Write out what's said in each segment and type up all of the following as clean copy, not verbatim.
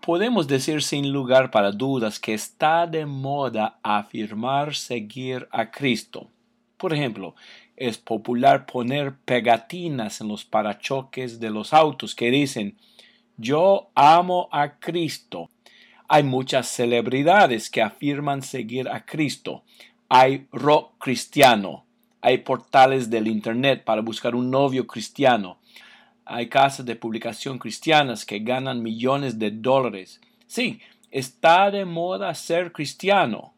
Podemos decir sin lugar para dudas que está de moda afirmar seguir a Cristo. Por ejemplo, es popular poner pegatinas en los parachoques de los autos que dicen «Yo amo a Cristo». Hay muchas celebridades que afirman seguir a Cristo. Hay rock cristiano. Hay portales del internet para buscar un novio cristiano. Hay casas de publicación cristianas que ganan millones de dólares. Sí, está de moda ser cristiano.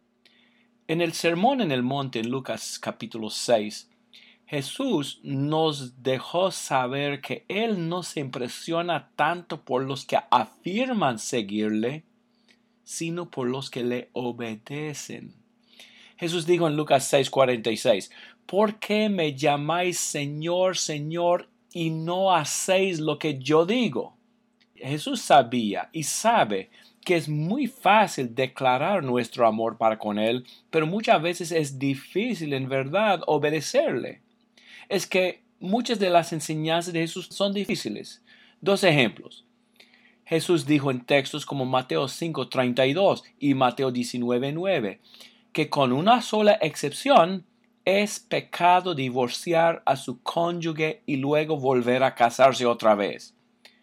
En el Sermón en el Monte, en Lucas capítulo 6, Jesús nos dejó saber que Él no se impresiona tanto por los que afirman seguirle, sino por los que le obedecen. Jesús dijo en Lucas 6:46, ¿por qué me llamáis Señor, Señor, y no hacéis lo que yo digo? Jesús sabía y sabe que es muy fácil declarar nuestro amor para con Él, pero muchas veces es difícil en verdad obedecerle. Es que muchas de las enseñanzas de Jesús son difíciles. Dos ejemplos. Jesús dijo en textos como Mateo 5:32 y Mateo 19:9 que con una sola excepción es pecado divorciar a su cónyuge y luego volver a casarse otra vez.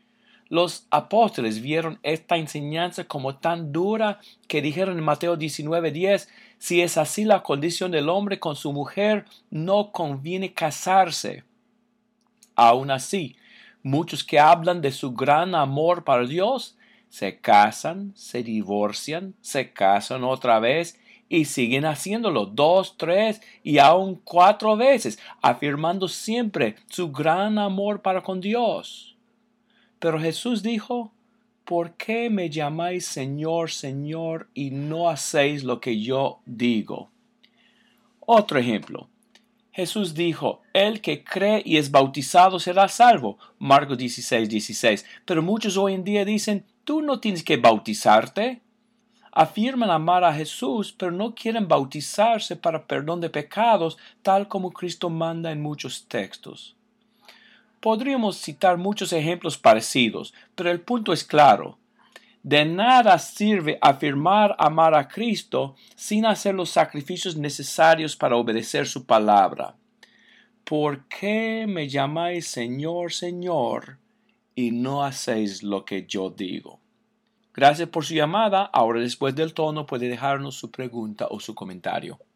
Los apóstoles vieron esta enseñanza como tan dura que dijeron en Mateo 19:10, si es así la condición del hombre con su mujer, no conviene casarse. Aún así, muchos que hablan de su gran amor para Dios, se casan, se divorcian, se casan otra vez y siguen haciéndolo 2, 3 y aún 4 veces, afirmando siempre su gran amor para con Dios. Pero Jesús dijo, ¿por qué me llamáis Señor, Señor, y no hacéis lo que yo digo? Otro ejemplo. Jesús dijo, el que cree y es bautizado será salvo. Marcos 16:16. Pero muchos hoy en día dicen, tú no tienes que bautizarte. Afirman amar a Jesús, pero no quieren bautizarse para perdón de pecados, tal como Cristo manda en muchos textos. Podríamos citar muchos ejemplos parecidos, pero el punto es claro. De nada sirve afirmar amar a Cristo sin hacer los sacrificios necesarios para obedecer su palabra. ¿Por qué me llamáis Señor, Señor, y no hacéis lo que yo digo? Gracias por su llamada. Ahora, después del tono, puede dejarnos su pregunta o su comentario.